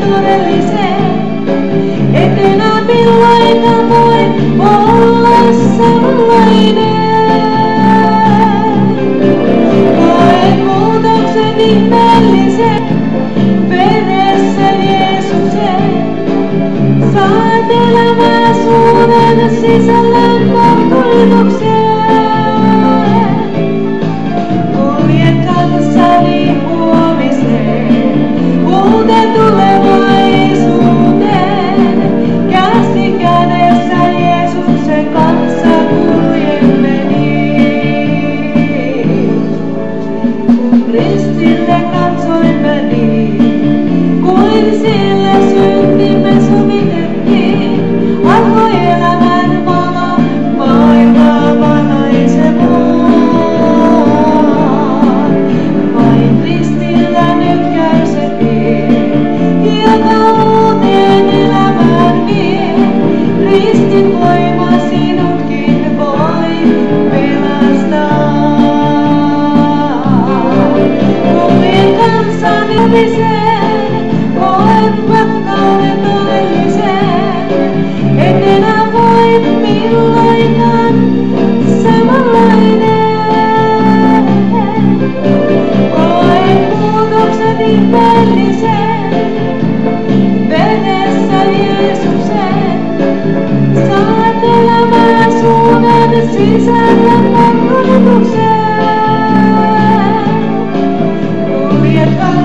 todellisen. Et enää milloinkaan voi olla samanlainen. Koet muutoksen ihmeellisen vedessä Jeesuksen. Saat elämää uuden sisällön lohdutuksen. Kuljet kanssani huomiseen, uuteen tulevaisuuteen. Käsi kädessä Jeesuksen kanssa kuljemme niin. Kun ristille katsoimme niin, kuin sille syntimme sovitettiin, alkoi elämän valo maailmaa valaisemaan. Vain ristillä nyt kärsettiin, joka uuteen elämään vie. Ristin voima sinutkin voi pelastaa. Kuljen kanssani huomiseen, koen rakkauden todellisen. Et enää voi milloinkaan samanlainen. Koen muutoksen ihmeellisen vedessä Jeesuksen. Saat elämää uuden sisällön lohdutuksen. Kuljet